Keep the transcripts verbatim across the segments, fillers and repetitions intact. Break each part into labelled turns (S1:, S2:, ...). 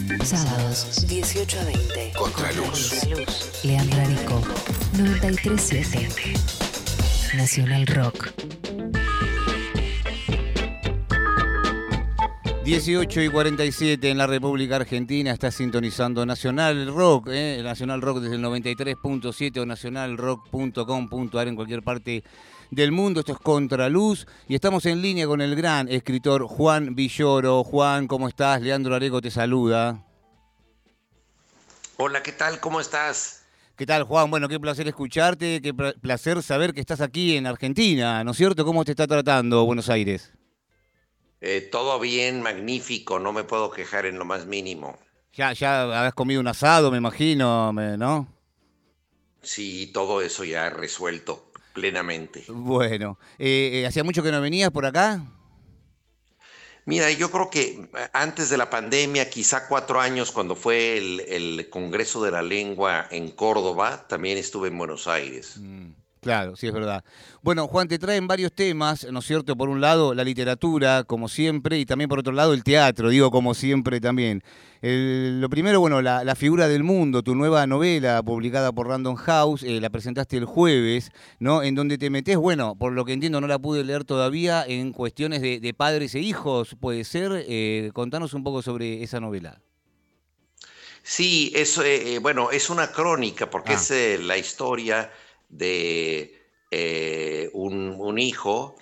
S1: Sábados, dieciocho a veinte.
S2: Contraluz.
S1: Contraluz. Leandro Arico, noventa y tres punto siete. Nacional Rock.
S3: dieciocho y cuarenta y siete en la República Argentina, está sintonizando Nacional Rock, ¿eh? Nacional Rock desde el noventa y tres punto siete o nacional rock punto com punto a r en cualquier parte del mundo. Esto es Contraluz y estamos en línea con el gran escritor Juan Villoro. Juan, ¿cómo estás? Leandro Areco te saluda.
S4: Hola, ¿qué tal? ¿Cómo estás?
S3: ¿Qué tal, Juan? Bueno, qué placer escucharte, qué placer saber que estás aquí en Argentina, ¿no es cierto? ¿Cómo te está tratando Buenos Aires?
S4: Eh, todo bien, magnífico, no me puedo quejar en lo más mínimo.
S3: Ya, ya has comido un asado, me imagino, ¿no?
S4: Sí, todo eso ya resuelto plenamente.
S3: Bueno, eh, ¿hacía mucho que no venías por acá?
S4: Mira, yo creo que antes de la pandemia, quizá cuatro años, cuando fue el, el Congreso de la Lengua en Córdoba, también estuve en Buenos Aires.
S3: Mm. Claro, sí, es verdad. Bueno, Juan, te traen varios temas, ¿no es cierto? Por un lado, la literatura, como siempre, y también por otro lado, el teatro, digo, como siempre también. El- lo primero, bueno, la, la figura del mundo, tu nueva novela publicada por Random House, eh, la presentaste el jueves, ¿no? En donde te metés, bueno, por lo que entiendo, no la pude leer todavía, en cuestiones de, de padres e hijos, ¿puede ser? Eh, contanos un poco sobre esa novela.
S4: Sí, es, eh, eh, bueno, es una crónica porque
S3: Ah,
S4: es eh, la historia de eh, un, un hijo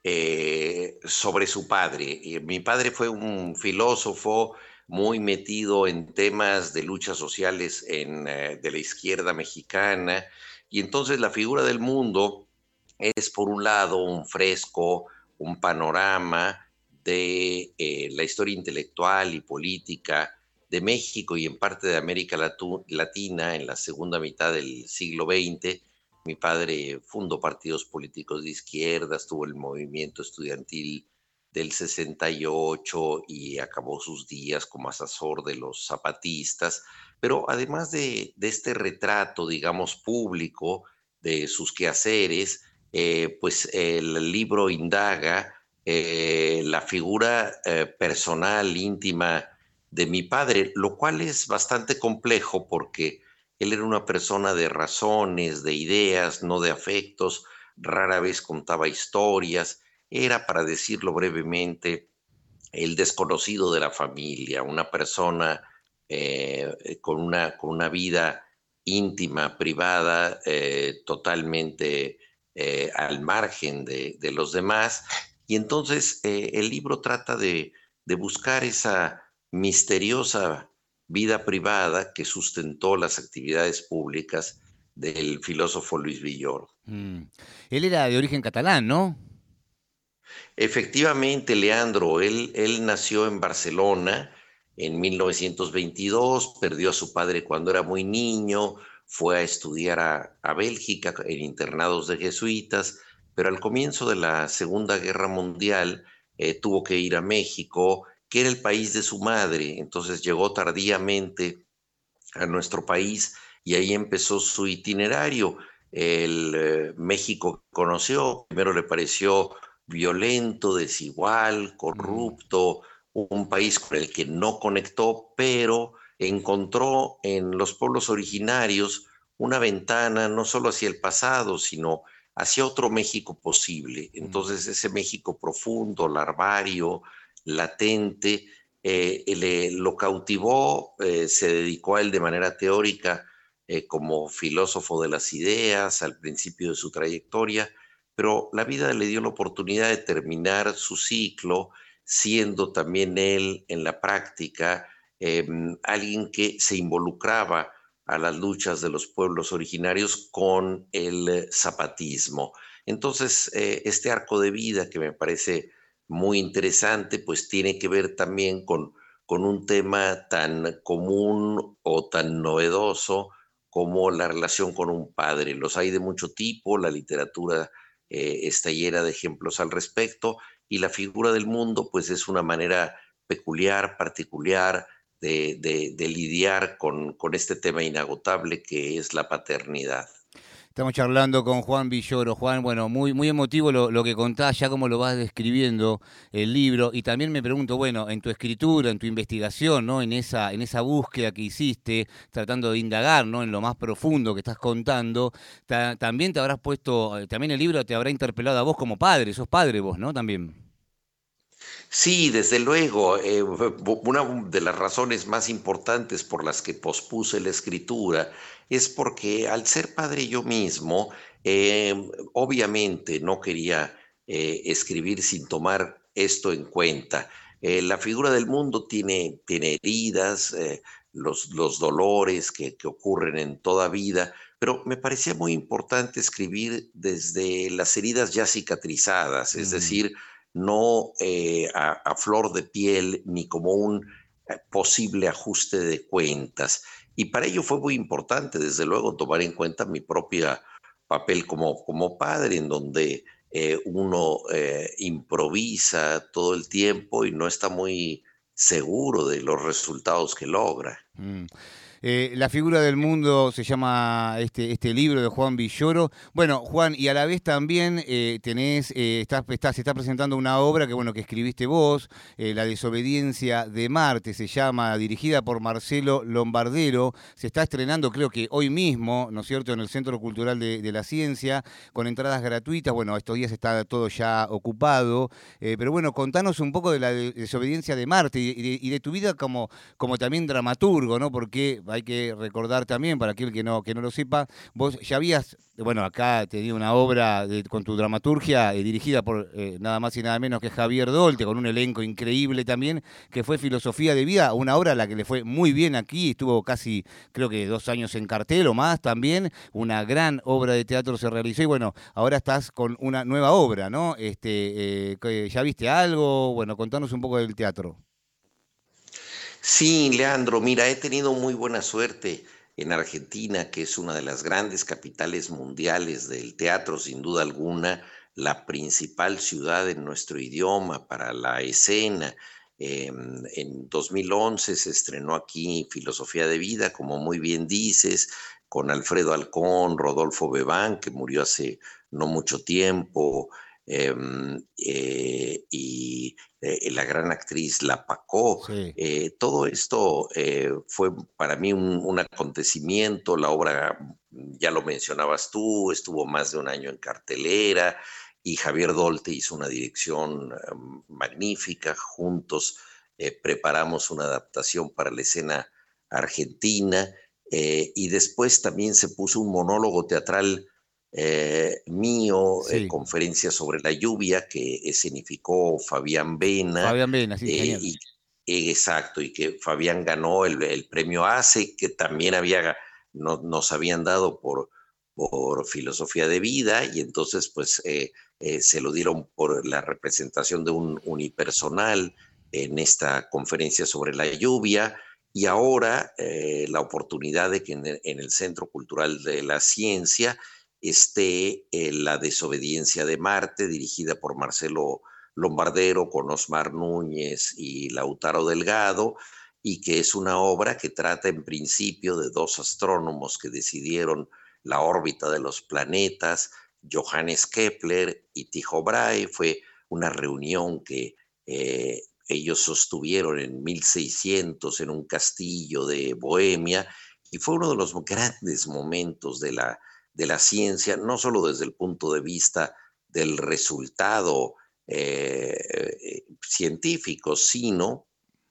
S4: eh, sobre su padre. Y mi padre fue un filósofo muy metido en temas de luchas sociales en, eh, de la izquierda mexicana, y entonces la figura del mundo es, por un lado, un fresco, un panorama de eh, la historia intelectual y política de México y en parte de América Latu- Latina en la segunda mitad del siglo veinte. Mi padre fundó partidos políticos de izquierdas, tuvo el movimiento estudiantil del sesenta y ocho y acabó sus días como asesor de los zapatistas. Pero además de, de este retrato, digamos, público de sus quehaceres, eh, pues el libro indaga eh, la figura eh, personal, íntima de mi padre, lo cual es bastante complejo porque él era una persona de razones, de ideas, no de afectos, rara vez contaba historias, era, para decirlo brevemente, el desconocido de la familia, una persona eh, con, una, con una vida íntima, privada, eh, totalmente eh, al margen de, de, los demás. Y entonces eh, el libro trata de, de buscar esa misteriosa vida privada que sustentó las actividades públicas del filósofo Luis Villoro.
S3: mm. Él era de origen catalán, ¿no?
S4: Efectivamente, Leandro, él, él nació en Barcelona en mil novecientos veintidós, perdió a su padre cuando era muy niño, fue a estudiar a, a Bélgica en internados de jesuitas, pero al comienzo de la Segunda Guerra Mundial eh, tuvo que ir a México, que era el país de su madre, entonces llegó tardíamente a nuestro país y ahí empezó su itinerario. El eh, México que conoció, primero le pareció violento, desigual,
S3: Mm.
S4: corrupto, un país con el que no conectó, pero encontró en los pueblos originarios una ventana no solo hacia el pasado, sino hacia otro México posible.
S3: Mm.
S4: Entonces ese México profundo, larvario, latente, eh, le, lo cautivó, eh, se dedicó a él de manera teórica eh, como filósofo de las ideas al principio de su trayectoria, pero la vida le dio la oportunidad de terminar su ciclo siendo también él en la práctica eh, alguien que se involucraba a las luchas de los pueblos originarios con el zapatismo. Entonces, eh, este arco de vida que me parece muy interesante, pues tiene que ver también con, con un tema tan común o tan novedoso como la relación con un padre. Los hay de mucho tipo, la literatura eh, está llena de ejemplos al respecto, y la figura del mundo pues es una manera peculiar, particular de, de, de lidiar con, con este tema inagotable que es la paternidad.
S3: Estamos charlando con Juan Villoro. Juan, bueno, muy, muy emotivo lo, lo que contás, ya como lo vas describiendo el libro. Y también me pregunto, bueno, en tu escritura, en tu investigación, ¿no? En esa, en esa búsqueda que hiciste, tratando de indagar, ¿no? En lo más profundo que estás contando, ta- también te habrás puesto, eh, también el libro te habrá interpelado a vos como padre, sos padre vos, ¿no? También.
S4: Sí, desde luego. Eh, una de las razones más importantes por las que pospuse la escritura es porque al ser padre yo mismo, eh, obviamente no quería eh, escribir sin tomar esto en cuenta. Eh, la figura del mundo tiene, tiene heridas, eh, los, los dolores que, que ocurren en toda vida, pero me parecía muy importante escribir desde las heridas ya cicatrizadas, es
S3: Mm.
S4: decir, no eh, a, a, flor de piel ni como un eh, posible ajuste de cuentas. Y para ello fue muy importante, desde luego, tomar en cuenta mi propio papel como, como padre, en donde eh, uno eh, improvisa todo el tiempo y no está muy seguro de los resultados que logra.
S3: Mm. Eh, La figura del mundo se llama este, este libro de Juan Villoro. Bueno, Juan, y a la vez también eh, tenés, eh, estás, estás, se está presentando una obra que, bueno, que escribiste vos, eh, La desobediencia de Marte, se llama, dirigida por Marcelo Lombardero. Se está estrenando, creo que hoy mismo, ¿no es cierto?, en el Centro Cultural de, de la Ciencia, con entradas gratuitas. Bueno, estos días está todo ya ocupado. Eh, pero bueno, contanos un poco de la de- desobediencia de Marte y de, y de tu vida como, como también dramaturgo, ¿no? Porque hay que recordar también, para aquel que no, que no lo sepa, vos ya habías, bueno, acá te di una obra de- con tu dramaturgia eh, dirigida por eh, nada más y nada menos que Javier Dolte, con un elenco increíble también, que fue Filosofía de Vida, una obra a la que le fue muy bien aquí, estuvo casi, creo que dos años en cartel o más también, una gran obra de teatro se realizó y bueno, ahora estás con una nueva obra, ¿no? Este, eh, que- ¿ya viste algo? Bueno, contanos un poco del teatro.
S4: Sí, Leandro, mira, he tenido muy buena suerte en Argentina, que es una de las grandes capitales mundiales del teatro, sin duda alguna, la principal ciudad en nuestro idioma para la escena. Em, en dos mil once se estrenó aquí Filosofía de Vida, como muy bien dices, con Alfredo Alcón, Rodolfo Bebán, que murió hace no mucho tiempo, em, eh, y eh, la gran actriz La Pacó.
S3: Sí.
S4: Eh, todo esto eh, fue para mí un, un acontecimiento. La obra, ya lo mencionabas tú, estuvo más de un año en cartelera y Javier Dolte hizo una dirección eh, magnífica. Juntos eh, preparamos una adaptación para la escena argentina eh, y después también se puso un monólogo teatral eh, mío, eh,
S3: Sí,
S4: conferencia sobre la lluvia que escenificó Fabián Vena.
S3: Fabián Vena, sí,
S4: eh,
S3: genial.
S4: y Exacto, y que Fabián ganó el, el premio ACE, que también había, no, nos habían dado por, por filosofía de vida, y entonces pues eh, eh, se lo dieron por la representación de un unipersonal en esta conferencia sobre la lluvia, y ahora eh, la oportunidad de que en el, en el Centro Cultural de la Ciencia esté eh, La desobediencia de Marte, dirigida por Marcelo Lombardero, con Osmar Núñez y Lautaro Delgado, y que es una obra que trata en principio de dos astrónomos que decidieron la órbita de los planetas, Johannes Kepler y Tycho Brahe. Fue una reunión que eh, ellos sostuvieron en mil seiscientos en un castillo de Bohemia, y fue uno de los grandes momentos de la, de la ciencia, no solo desde el punto de vista del resultado eh, eh, científicos, sino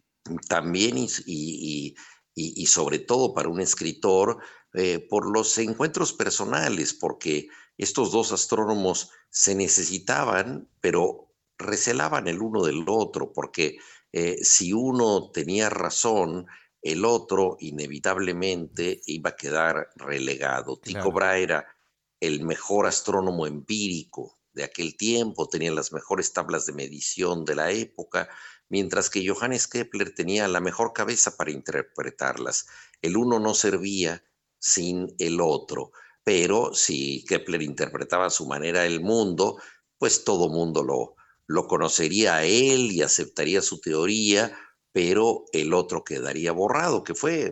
S4: también y, y, y, y, sobre todo para un escritor, eh, por los encuentros personales, porque estos dos astrónomos se necesitaban, pero recelaban el uno del otro, porque eh, si uno tenía razón, el otro inevitablemente iba a quedar relegado. Tycho
S3: Claro.
S4: Brahe era el mejor astrónomo empírico de aquel tiempo, tenía las mejores tablas de medición de la época, mientras que Johannes Kepler tenía la mejor cabeza para interpretarlas. El uno no servía sin el otro, pero si Kepler interpretaba a su manera el mundo, pues todo mundo lo, lo conocería a él y aceptaría su teoría, pero el otro quedaría borrado, que fue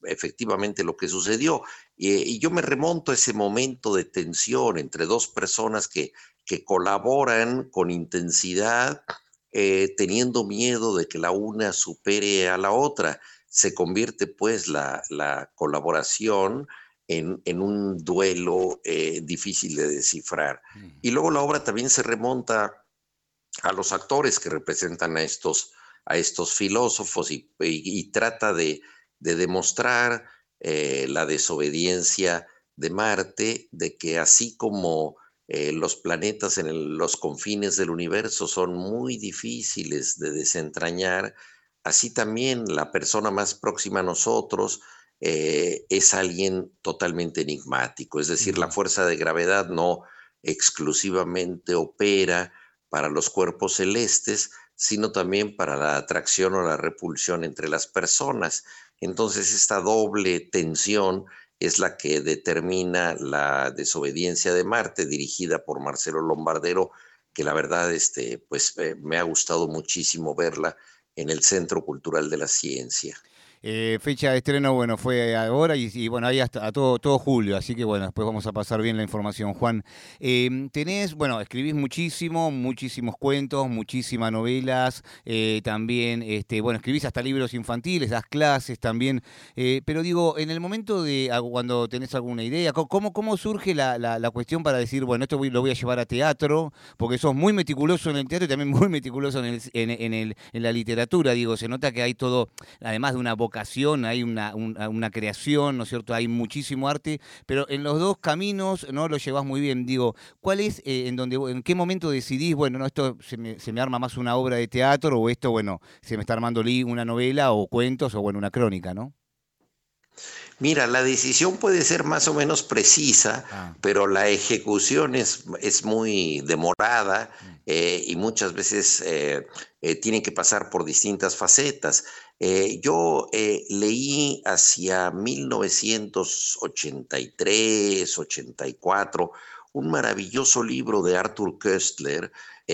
S4: efectivamente lo que sucedió. Y, y yo me remonto a ese momento de tensión entre dos personas que, que colaboran con intensidad, eh, teniendo miedo de que la una supere a la otra. Se convierte pues la, la colaboración en, en un duelo eh, difícil de descifrar. Y luego la obra también se remonta a los actores que representan a estos, a estos filósofos y, y, y trata de, de demostrar eh, la desobediencia de Marte, de que así como eh, los planetas en el, los confines del universo son muy difíciles de desentrañar, así también la persona más próxima a nosotros eh, es alguien totalmente enigmático. Es decir, la fuerza de gravedad no exclusivamente opera para los cuerpos celestes, sino también para la atracción o la repulsión entre las personas. Entonces, esta doble tensión es la que determina la desobediencia de Marte, dirigida por Marcelo Lombardero, que la verdad este, pues, eh, me ha gustado muchísimo verla en el Centro Cultural de la Ciencia.
S3: Eh, fecha de estreno, bueno, fue ahora y, y bueno, ahí hasta a todo, todo julio, así que bueno, después vamos a pasar bien la información. Juan, eh, tenés, bueno, escribís muchísimo, muchísimos cuentos, muchísimas novelas, eh, también, este, bueno, escribís hasta libros infantiles, das clases también, eh, pero digo, en el momento de cuando tenés alguna idea, ¿cómo, cómo surge la, la, la cuestión para decir, bueno, esto voy, lo voy a llevar a teatro? Porque sos muy meticuloso en el teatro y también muy meticuloso en, el, en, en, el, en la literatura, digo, se nota que hay todo, además de una vocación, hay una, una, una creación, ¿no es cierto? Hay muchísimo arte, pero en los dos caminos no lo llevas muy bien. Digo, ¿cuál es, eh, en donde, en qué momento decidís, bueno, no, esto se me, se me arma más una obra de teatro o esto, bueno, se me está armando una novela o cuentos o, bueno, una crónica, ¿no?
S4: Mira, la decisión puede ser más o menos precisa, ah. pero la ejecución es, es muy demorada eh, y muchas veces eh, eh, tiene que pasar por distintas facetas. Eh, yo eh, leí hacia mil novecientos ochenta y tres, ochenta y cuatro un maravilloso libro de Arthur Koestler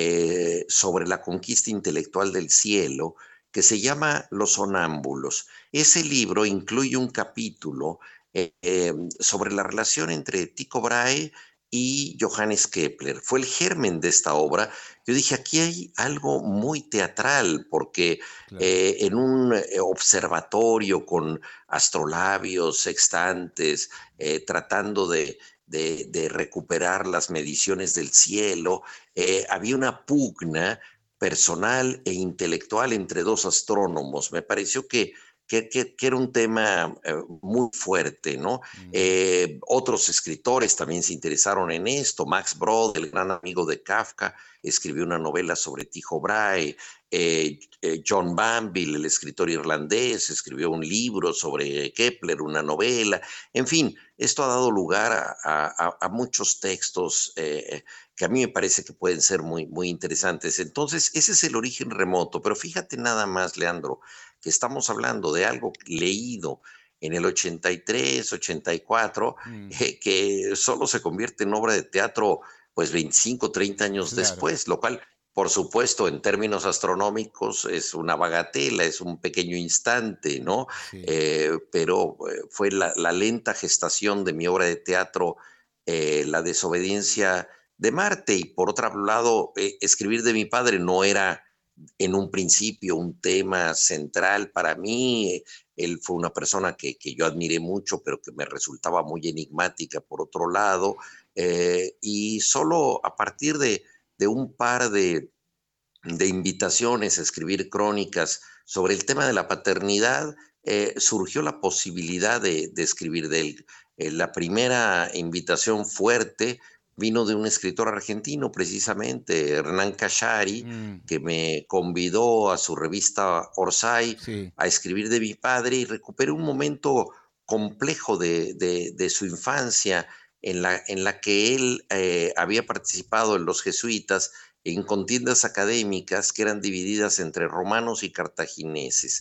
S4: eh, sobre la conquista intelectual del cielo, que se llama Los Sonámbulos. Ese libro incluye un capítulo eh, eh, sobre la relación entre Tycho Brahe y Johannes Kepler. Fue el germen de esta obra. Yo dije, aquí hay algo muy teatral, porque claro. eh, en un observatorio con astrolabios, sextantes, eh, tratando de, de, de recuperar las mediciones del cielo, eh, había una pugna personal e intelectual entre dos astrónomos. Me pareció que, que, que, que era un tema eh, muy fuerte, ¿no? Mm. Eh, otros escritores también se interesaron en esto. Max Brod, el gran amigo de Kafka, escribió una novela sobre Tycho Brahe. Eh, eh, John Banville, el escritor irlandés, escribió un libro sobre Kepler, una novela. En fin, esto ha dado lugar a, a, a muchos textos eh, que a mí me parece que pueden ser muy, muy interesantes. Entonces, ese es el origen remoto. Pero fíjate nada más, Leandro, que estamos hablando de algo leído en el ochenta y tres, ochenta y cuatro, mm. eh, que solo se convierte en obra de teatro pues veinticinco, treinta años claro. después, lo cual, por supuesto, en términos astronómicos es una bagatela, es un pequeño instante, ¿no? Sí. Eh, pero eh, fue la, la lenta gestación de mi obra de teatro, eh, La desobediencia de Marte. Y por otro lado, eh, escribir de mi padre no era en un principio un tema central para mí. Él fue una persona que, que yo admiré mucho, pero que me resultaba muy enigmática por otro lado. Eh, y solo a partir de, de un par de, de invitaciones a escribir crónicas sobre el tema de la paternidad, eh, surgió la posibilidad de, de escribir de él. Eh, la primera invitación fuerte vino de un escritor argentino, precisamente, Hernán Cachari, mm. que me convidó a su revista Orsay sí. a escribir de mi padre, y recuperé un momento complejo de, de, de su infancia, en la, en la que él eh, había participado en los jesuitas en contiendas académicas que eran divididas entre romanos y cartagineses.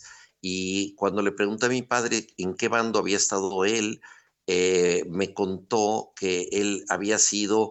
S4: Y cuando le pregunté a mi padre en qué bando había estado él, eh, me contó que él había sido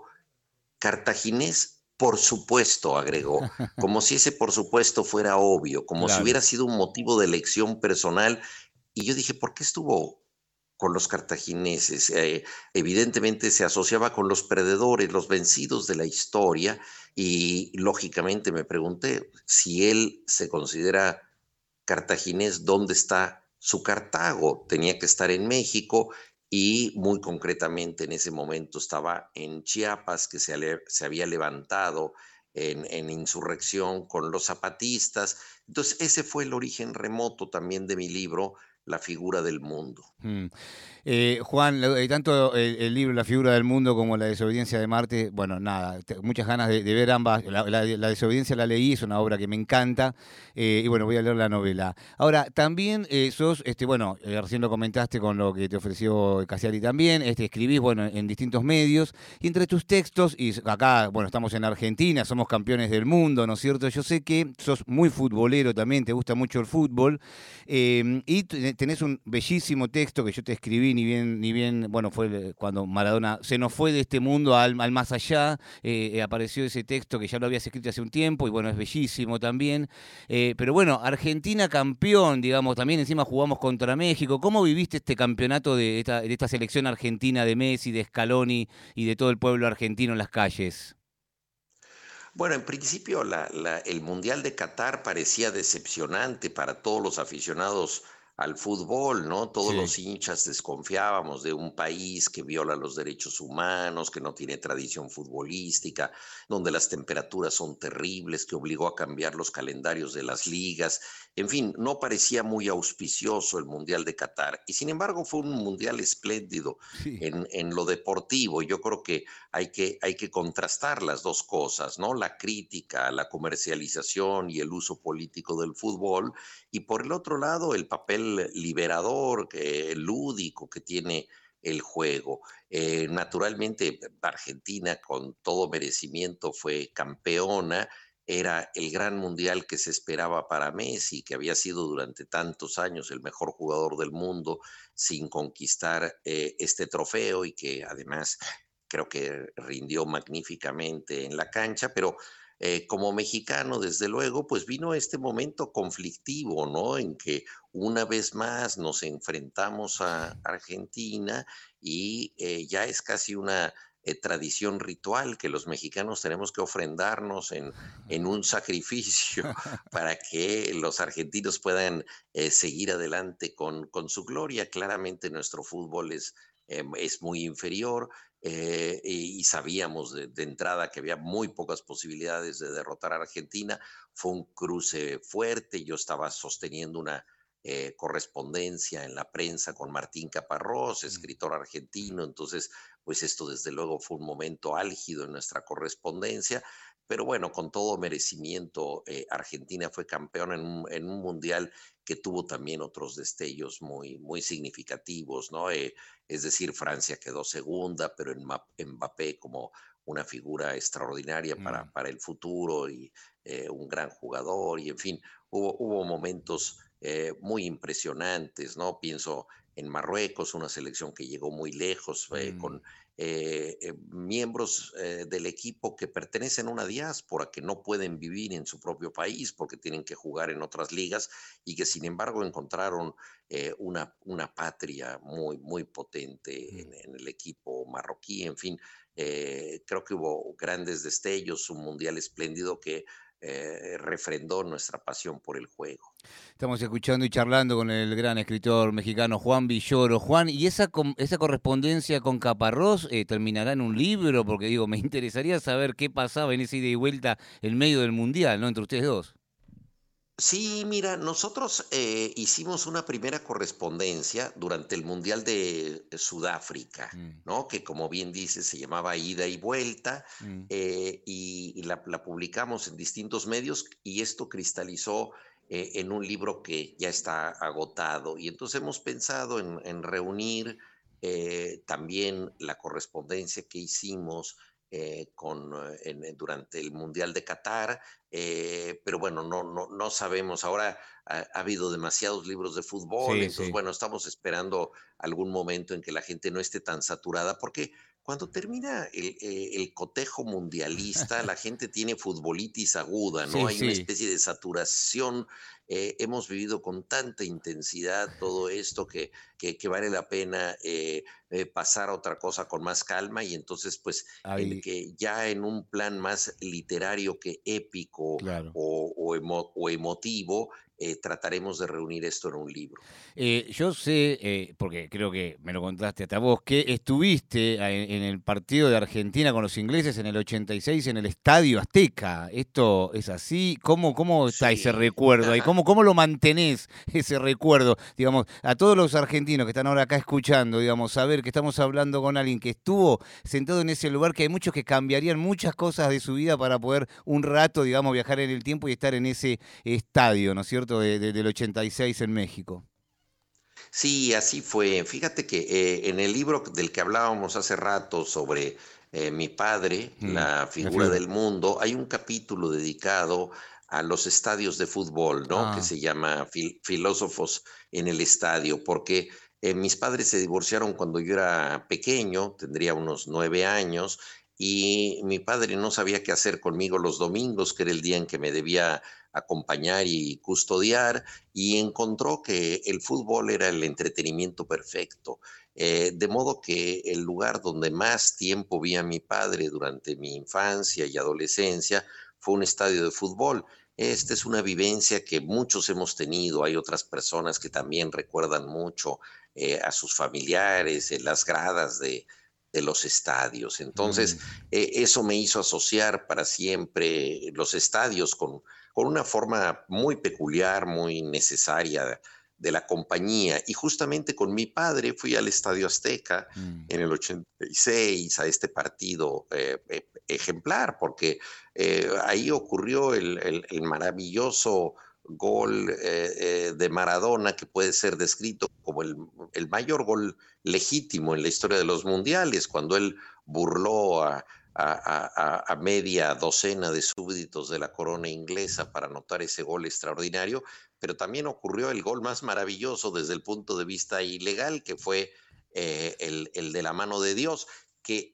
S4: cartaginés, por supuesto, agregó, como si ese por supuesto fuera obvio, como claro. si hubiera sido un motivo de elección personal. Y yo dije, ¿por qué estuvo con los cartagineses. Eh, evidentemente se asociaba con los perdedores, los vencidos de la historia, y lógicamente me pregunté si él se considera cartaginés, ¿dónde está su Cartago? Tenía que estar en México y muy concretamente en ese momento estaba en Chiapas, que se, ale- se había levantado en, en insurrección con los zapatistas. Entonces ese fue el origen remoto también de mi libro, La figura del mundo.
S3: Mm. Eh, Juan, lo- eh, tanto el, el libro La figura del mundo como La desobediencia de Marte, bueno, nada, te- muchas ganas de, de ver ambas. La, la- la desobediencia la leí, es una obra que me encanta, eh, y bueno, voy a leer la novela. Ahora, también eh, sos, este, bueno, eh, recién lo comentaste con lo que te ofreció Casiari también, este, escribís, bueno, en distintos medios, y entre tus textos, y s- acá, bueno, estamos en Argentina, somos campeones del mundo, ¿no es cierto? Yo sé que sos muy futbolero también, te gusta mucho el fútbol. Eh, y t- tenés un bellísimo texto que yo te escribí, ni bien, ni bien, bueno, fue el- cuando Maradona se nos fue de este mundo al, al más allá, eh, eh, apareció ese texto que ya lo habías escrito hace un tiempo, y bueno, es bellísimo también. Eh, pero bueno, Argentina campeón, digamos, también encima jugamos contra México. ¿Cómo viviste este campeonato de esta, de esta selección argentina de Messi, de Scaloni y de todo el pueblo argentino en las calles?
S4: Bueno, en principio la- la- el Mundial de Qatar parecía decepcionante para todos los aficionados al fútbol, ¿no? Todos
S3: Sí.
S4: los hinchas desconfiábamos de un país que viola los derechos humanos, que no tiene tradición futbolística, donde las temperaturas son terribles, que obligó a cambiar los calendarios de las ligas. En fin, no parecía muy auspicioso el Mundial de Qatar. Y sin embargo fue un Mundial espléndido
S3: Sí.
S4: en, en lo deportivo. Yo creo que hay que, hay que contrastar las dos cosas, ¿no? La crítica, la comercialización y el uso político del fútbol, y por el otro lado, el papel liberador, que, lúdico que tiene el juego. Eh, naturalmente, Argentina, con todo merecimiento, fue campeona. Era el gran mundial que se esperaba para Messi, que había sido durante tantos años el mejor jugador del mundo sin conquistar eh, este trofeo, y que además creo que rindió magníficamente en la cancha, pero eh, como mexicano, desde luego, pues vino este momento conflictivo, ¿no? En que una vez más nos enfrentamos a Argentina, y eh, ya es casi una eh, tradición ritual que los mexicanos tenemos que ofrendarnos en, en un sacrificio para que los argentinos puedan eh, seguir adelante con, con su gloria. Claramente nuestro fútbol es, eh, es muy inferior, eh, y, y sabíamos de, de entrada que había muy pocas posibilidades de derrotar a Argentina. Fue un cruce fuerte. Yo estaba sosteniendo una eh, correspondencia en la prensa con Martín Caparrós,
S3: Mm.
S4: escritor argentino. Entonces, pues esto desde luego fue un momento álgido en nuestra correspondencia. Pero bueno, con todo merecimiento, eh, Argentina fue campeón en un, en un mundial que tuvo también otros destellos muy, muy significativos, ¿no? Eh, es decir, Francia quedó segunda, pero en Mbappé como una figura extraordinaria para,
S3: Mm.
S4: para el futuro, y eh, un gran jugador, y en fin, hubo, hubo momentos eh, muy impresionantes, ¿no? Pienso en Marruecos, una selección que llegó muy lejos, eh,
S3: Mm.
S4: con eh, eh, miembros eh, del equipo que pertenecen a una diáspora, que no pueden vivir en su propio país porque tienen que jugar en otras ligas, y que sin embargo encontraron eh, una, una patria muy, muy potente
S3: Mm.
S4: en, en el equipo marroquí. En fin, eh, creo que hubo grandes destellos, un mundial espléndido que eh, refrendó nuestra pasión por el juego.
S3: Estamos escuchando y charlando con el gran escritor mexicano Juan Villoro. Juan, ¿y esa, com- esa correspondencia con Caparrós eh, terminará en un libro? Porque digo, me interesaría saber qué pasaba en ese ida y vuelta en medio del Mundial, ¿no? Entre ustedes dos.
S4: Sí, mira, nosotros eh, hicimos una primera correspondencia durante el Mundial de Sudáfrica,
S3: Mm.
S4: ¿no? Que como bien dices se llamaba Ida y Vuelta,
S3: Mm.
S4: eh, y, y la, la publicamos en distintos medios, y esto cristalizó eh, en un libro que ya está agotado. Y entonces hemos pensado en, en reunir eh, también la correspondencia que hicimos eh, con, eh, en- durante el Mundial de Qatar. Eh, pero bueno, no, no, no sabemos. Ahora ha, ha habido demasiados libros de fútbol,
S3: Sí,
S4: entonces
S3: sí.
S4: bueno, estamos esperando algún momento en que la gente no esté tan saturada, porque cuando termina el, eh, el cotejo mundialista, la gente tiene futbolitis aguda, ¿no?
S3: Sí,
S4: Hay una
S3: sí.
S4: especie de saturación. Eh, hemos vivido con tanta intensidad todo esto que, que, que vale la pena eh, eh, pasar a otra cosa con más calma y entonces, pues, en
S3: Ahí,
S4: que ya en un plan más literario que épico
S3: claro.
S4: o, o emo- o emotivo, eh, trataremos de reunir esto en un libro.
S3: Eh, yo sé, eh, porque creo que me lo contaste hasta vos, que estuviste a- en, en el partido de Argentina con los ingleses en el ochenta y seis en el Estadio Azteca. ¿Esto es así? ¿Cómo, cómo está ese
S4: Sí.
S3: recuerdo ahí? ¿Cómo, cómo lo mantenés ese recuerdo? Digamos, a todos los argentinos que están ahora acá escuchando, digamos, saber que estamos hablando con alguien que estuvo sentado en ese lugar, que hay muchos que cambiarían muchas cosas de su vida para poder un rato, digamos, viajar en el tiempo y estar en ese estadio, ¿no es cierto?, de- de- del ochenta y seis en México.
S4: Sí, así fue. Fíjate que eh, en el libro del que hablábamos hace rato sobre eh, mi padre,
S3: Mm,
S4: la
S3: la
S4: figura
S3: figura.
S4: del mundo, hay un capítulo dedicado a los estadios de fútbol, ¿no? Que
S3: Ah,
S4: se llama Fil- Filósofos en el Estadio, porque eh, mis padres se divorciaron cuando yo era pequeño, tendría unos nueve años, y mi padre no sabía qué hacer conmigo los domingos, que era el día en que me debía acompañar y custodiar y encontró que el fútbol era el entretenimiento perfecto. Eh, de modo que el lugar donde más tiempo vi a mi padre durante mi infancia y adolescencia fue un estadio de fútbol. Esta es una vivencia que muchos hemos tenido. Hay otras personas que también recuerdan mucho eh, a sus familiares en las gradas de, de los estadios.
S3: mm,
S4: Entonces, eh, eso me hizo asociar para siempre los estadios con, con una forma muy peculiar, muy necesaria de la compañía. Y justamente con mi padre fui al Estadio Azteca
S3: mm.
S4: en el ochenta y seis a este partido eh, eh, ejemplar, porque eh, ahí ocurrió el, el, el maravilloso gol eh, eh, de Maradona, que puede ser descrito como el, el mayor gol legítimo en la historia de los mundiales, cuando él burló a, a, a, a, media docena de súbditos de la corona inglesa para anotar ese gol extraordinario, pero también ocurrió el gol más maravilloso desde el punto de vista ilegal, que fue eh, el, el de la mano de Dios, que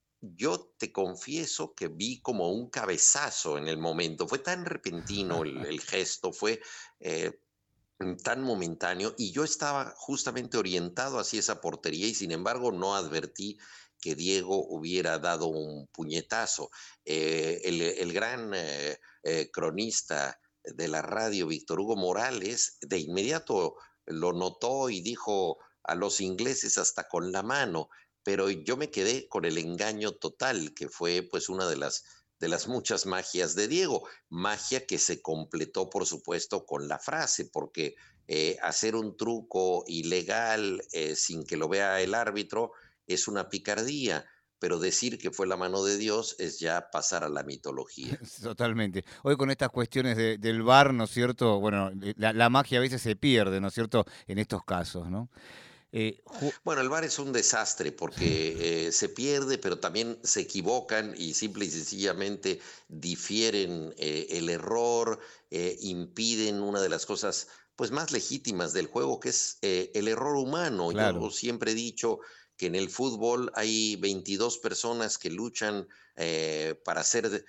S4: yo te confieso que vi como un cabezazo en el momento. Fue tan repentino el, el gesto, fue eh, tan momentáneo y yo estaba justamente orientado hacia esa portería y sin embargo no advertí que Diego hubiera dado un puñetazo. Eh, el, el, gran eh, eh, cronista de la radio, Víctor Hugo Morales, de inmediato lo notó y dijo a los ingleses hasta con la mano, pero yo me quedé con el engaño total, que fue pues una de las, de las muchas magias de Diego, magia que se completó por supuesto con la frase, porque eh, hacer un truco ilegal eh, sin que lo vea el árbitro es una picardía, pero decir que fue la mano de Dios es ya pasar a la mitología.
S3: Totalmente. Hoy con estas cuestiones de- del V A R, ¿no es cierto? Bueno, la, la magia a veces se pierde, ¿no es cierto? En estos casos, ¿no? Eh, ju-
S4: Bueno, el V A R es un desastre porque eh, se pierde, pero también se equivocan y simple y sencillamente difieren eh, el error, eh, impiden una de las cosas pues más legítimas del juego, que es eh, el error humano. Yo
S3: claro,
S4: siempre he dicho que en el fútbol hay veintidós personas que luchan eh, para ser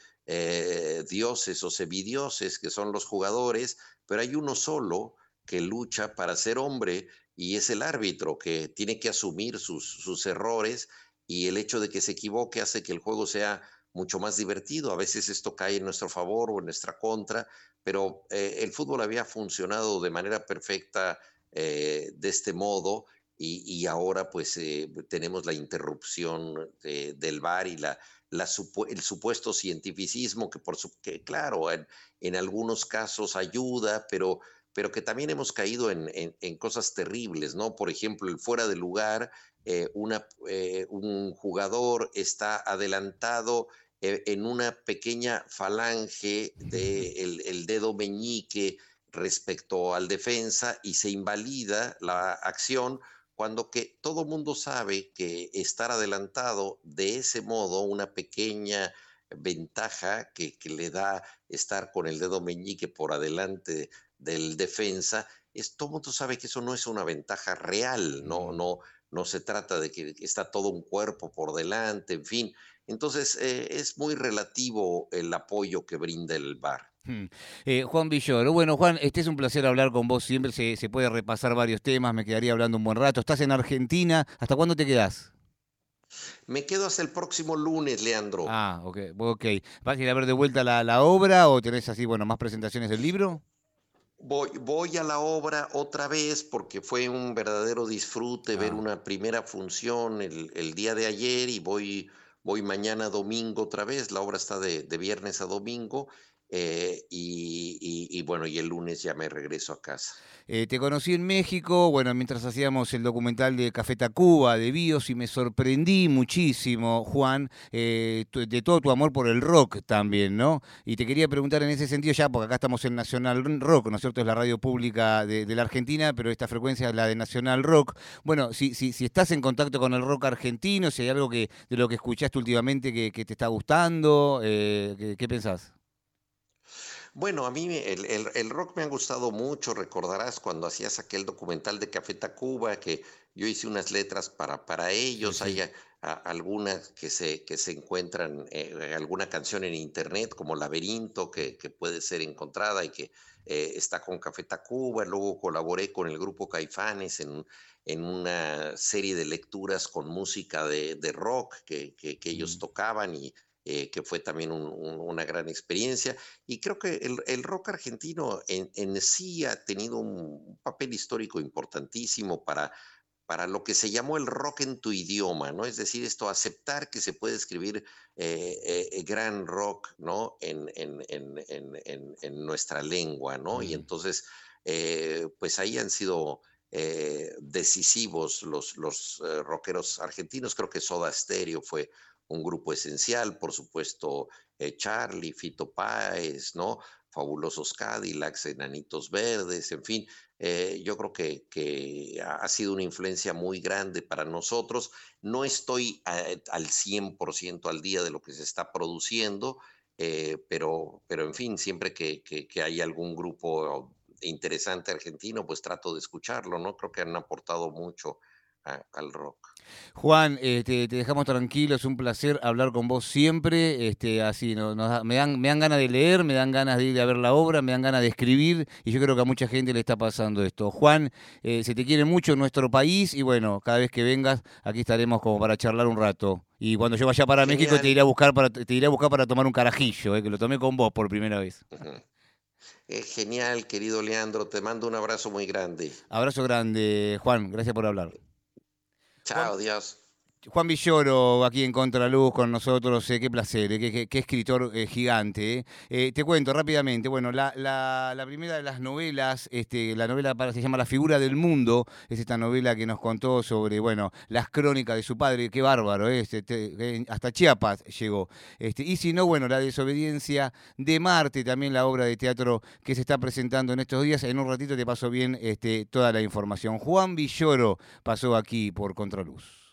S4: eh, dioses o semidioses, que son los jugadores, pero hay uno solo que lucha para ser hombre y es el árbitro que tiene que asumir sus, sus errores y el hecho de que se equivoque hace que el juego sea mucho más divertido. A veces esto cae en nuestro favor o en nuestra contra, pero eh, el fútbol había funcionado de manera perfecta eh, de este modo y, y ahora pues eh, tenemos la interrupción de, del V A R y la, la supu el supuesto cientificismo que, por su que claro, en, en algunos casos ayuda, pero pero que también hemos caído en, en, en cosas terribles, ¿no? Por ejemplo, el fuera de lugar, eh, una, eh, un jugador está adelantado eh, en una pequeña falange del de el dedo meñique respecto al defensa y se invalida la acción cuando que todo mundo sabe que estar adelantado de ese modo, una pequeña ventaja que, que le da estar con el dedo meñique por adelante del defensa, es, todo mundo sabe que eso no es una ventaja real, no,
S3: Mm.
S4: no, no se trata de que está todo un cuerpo por delante, en fin. Entonces, eh, es muy relativo el apoyo que brinda el V A R.
S3: Hmm. Eh, Juan Villoro, bueno Juan, este es un placer hablar con vos, siempre se, se puede repasar varios temas, me quedaría hablando un buen rato. ¿Estás en Argentina? ¿Hasta cuándo te quedás?
S4: Me quedo hasta el próximo lunes, Leandro.
S3: Ah, ok, ok. ¿Vas a ir a ver de vuelta la, la obra o tenés así, bueno, más presentaciones del libro?
S4: Voy, voy a la obra otra vez porque fue un verdadero disfrute ver
S3: Ah.
S4: una primera función el, el día de ayer y voy, voy mañana domingo otra vez. La obra está de, de viernes a domingo eh, y, y- y bueno, y el lunes ya me regreso a casa.
S3: Eh, te conocí en México, bueno, mientras hacíamos el documental de Café Tacuba, de Bios, y me sorprendí muchísimo, Juan, eh, tu- de todo tu amor por el rock también, ¿no? Y te quería preguntar en ese sentido ya, porque acá estamos en Nacional Rock, ¿no es cierto? Es la radio pública de, de la Argentina, pero esta frecuencia es la de Nacional Rock. Bueno, si, si, si estás en contacto con el rock argentino, si hay algo que de lo que escuchaste últimamente que, que te está gustando, eh, ¿qué, qué pensás?
S4: Bueno, a mí me- el, el- el rock me ha gustado mucho. Recordarás cuando hacías aquel documental de Café Tacuba, que yo hice unas letras para, para
S3: Sí,
S4: ellos. Hay
S3: sí.
S4: a- a- algunas que se, que se encuentran, eh, alguna canción en internet como Laberinto, que, que puede ser encontrada y que eh, está con Café Tacuba. Luego colaboré con el grupo Caifanes en, en una serie de lecturas con música de, de rock que, que- que ellos
S3: Mm.
S4: tocaban y eh, que fue también un- un- una gran experiencia. Y creo que el, el rock argentino en, en sí ha tenido un papel histórico importantísimo para, para lo que se llamó el rock en tu idioma, ¿no? Es decir, esto, aceptar que se puede escribir eh, eh, gran rock, ¿no? En, en, en, en, en, en nuestra lengua, ¿no? Y
S3: Mm.
S4: entonces, eh, pues ahí han sido eh, decisivos los, los eh, rockeros argentinos. Creo que Soda Stereo fue un grupo esencial, por supuesto, eh, Charlie, Fito Páez, ¿no? Fabulosos Cadillacs, Enanitos Verdes, en fin, eh, yo creo que, que, ha sido una influencia muy grande para nosotros. No estoy a, al cien por ciento al día de lo que se está produciendo, eh, pero, pero en fin, siempre que, que, que hay algún grupo interesante argentino, pues trato de escucharlo, ¿no? Creo que han aportado mucho a, al rock.
S3: Juan, este, te dejamos tranquilo, es un placer hablar con vos siempre, este, así no, nos da- me dan, me dan ganas de leer, me dan ganas de ir a ver la obra, me dan ganas de escribir y yo creo que a mucha gente le está pasando esto. Juan, eh, se te quiere mucho en nuestro país y bueno, cada vez que vengas aquí estaremos como para charlar un rato. Y cuando yo vaya para México te
S4: Genial.
S3: iré a buscar para, te iré a buscar para tomar un carajillo, eh, que lo tomé con vos por primera vez.
S4: Uh-huh. Eh, genial, querido Leandro, te mando un abrazo muy grande.
S3: Abrazo grande, Juan, gracias por hablar. Juan,
S4: Chao, Dios.
S3: Juan Villoro, aquí en Contraluz con nosotros, eh, qué placer, eh, qué, qué- qué escritor eh, gigante. eh. Eh, te cuento rápidamente, bueno, la, la- la primera de las novelas, este, la novela para- se llama La figura del mundo, es esta novela que nos contó sobre, bueno, las crónicas de su padre, qué bárbaro, eh, este, te- eh, hasta Chiapas llegó. Este, y si no, bueno, La desobediencia de Marte, también la obra de teatro que se está presentando en estos días. En un ratito te paso bien este, toda la información. Juan Villoro pasó aquí por Contraluz.